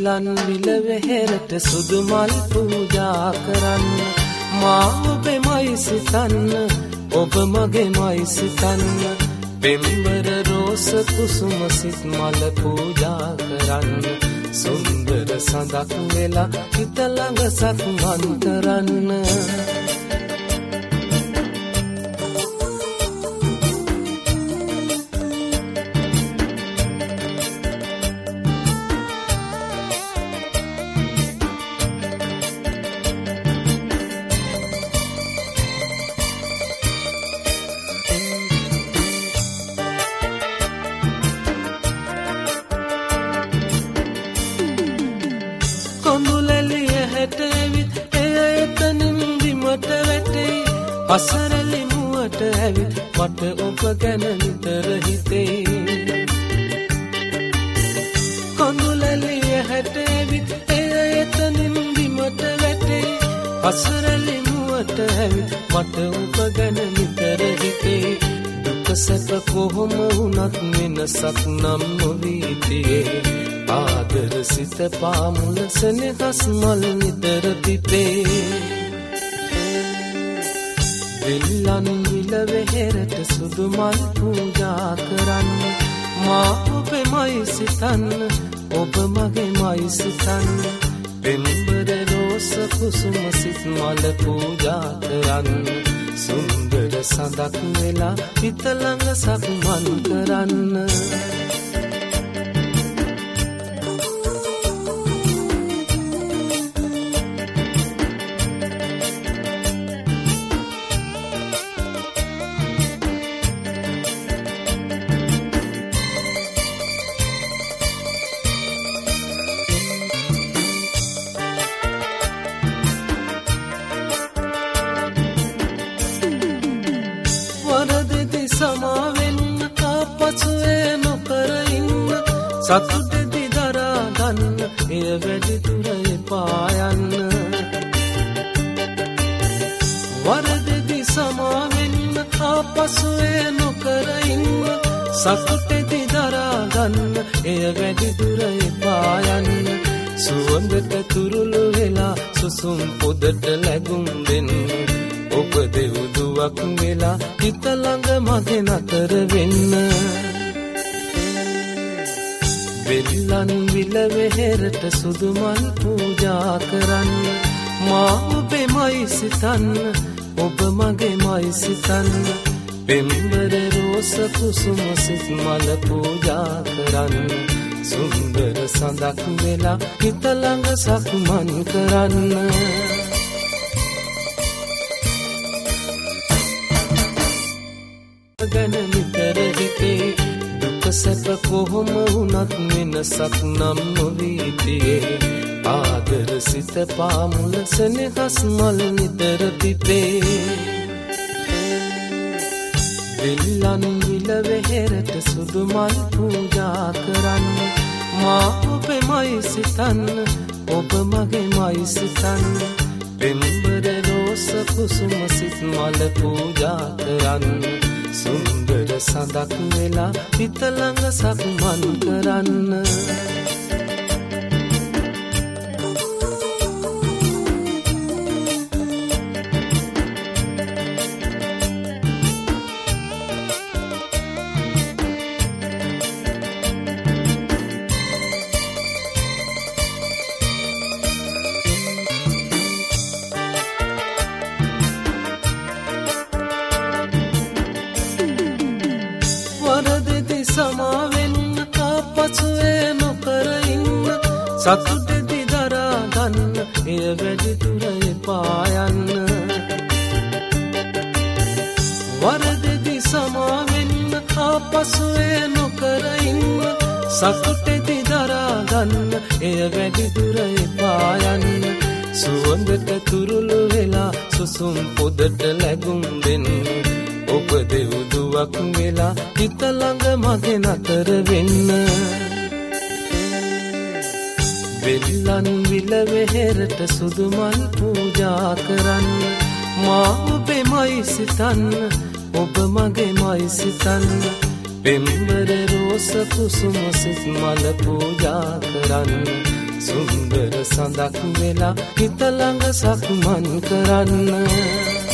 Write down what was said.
විල්ලන් විල වෙහෙරට සුදු මල් පූජා කරන්න මා ඔබෙමයි සිතන්න ඔබ මගේමයි සිතන්න පෙම්බර රෝස කුසුම සිත් මල පූජා කරන්න සුන්දර සඳක් වෙලා හිත ළඟ සක්මන් කරන්න අසරලි මුවට ඇවිත් මට ඔබ ගැන නිතර හිතේ කොඳුලලිය හැට ඇවිත් එතනින් බිමට වැටේ අසරලි මුවට ඇවිත් මට ඔබ ගැන නිතර හිතේ දුක සැප කොහොම වුණත් වෙනසක් නම් නොවී තියේ ආදර සිත පාමුල සෙනෙහස් මල් නිතර පිපේ විල්ලන් විල වෙහෙරට සුදු මල් පූජා කරන්න මා ඔබෙමයි සිතන්න ඔබ මගේමයි සිතන්න පෙම්බර රෝස කුසුම සිත් මල පූජා කරන්න සුන්දර සඳක් වෙලා හිත ළඟ සක්මන් කරන්න සතුටෙදි දරා ගන්න එය වැඩි දුර එපා යන්න වරදෙදි සමා වෙන්න ආපසු නොකර ඉන්න සතුටෙදි දරා ගන්න එය වැඩි දුර එපා යන්න සුවඳට තුරුළු වෙලා සුසුම් පොදට ලැබුම් දෙන්න ඔබ දෙව්දුවක් වෙලා හිත ළඟ මගේ නතර වෙන්න විල්ලන් විල වෙහෙරට සුදු මල් පූජා කරන්න මා ඔබෙමයි සිතන්න ඔබ මගේමයි සිතන්න පෙම්බර රෝස කුසුම සිත් මල පූජා කරන්න සුන්දර සඳක් වෙලා හිත ළඟ සක්මන් කරන්න ගැන නිතර හිතේ සැප කොහොම වුණත් වෙනසක් නම් නොවී තියේ ආදර සිත පාමුල සෙනෙහස් මල් නිතර පිපේ විල්ලන් විල වෙහෙරට සුදු මල් පූජා කරන්න මා ඔබෙමයි සිතන්න ඔබ මගේමයි සිතන්න පෙම්බර රෝස කුසුම සිත් මල පූජා කරන්න සුන්දර සඳක් වෙලා හිත ළඟ සක්මන් කරන්න සතුටෙදි දරා ගන්න එය වැඩි දුර එපා යන්න වරදෙදි සමා වෙන්න ආපසු නොකර ඉන්න සතුටෙදි දරා ගන්න එය වැඩි දුර එපා යන්න සුවඳට තුරුළු වෙලා සුසුම් පොදට ලැබුම් දෙන්න ඔබ දෙව්දුවක් වෙලා හිත ළඟ මගේ නතර වෙන්න විල්ලන් විල වෙහෙරට සුදු මල් පූජා කරන්න මා ඔබෙමයි සිතන්න ඔබ මගේමයි සිතන්න පෙම්බර රෝස කුසුම සිත් මල පූජා කරන්න සුන්දර සඳක් වෙලා හිත ළඟ සක්මන් කරන්න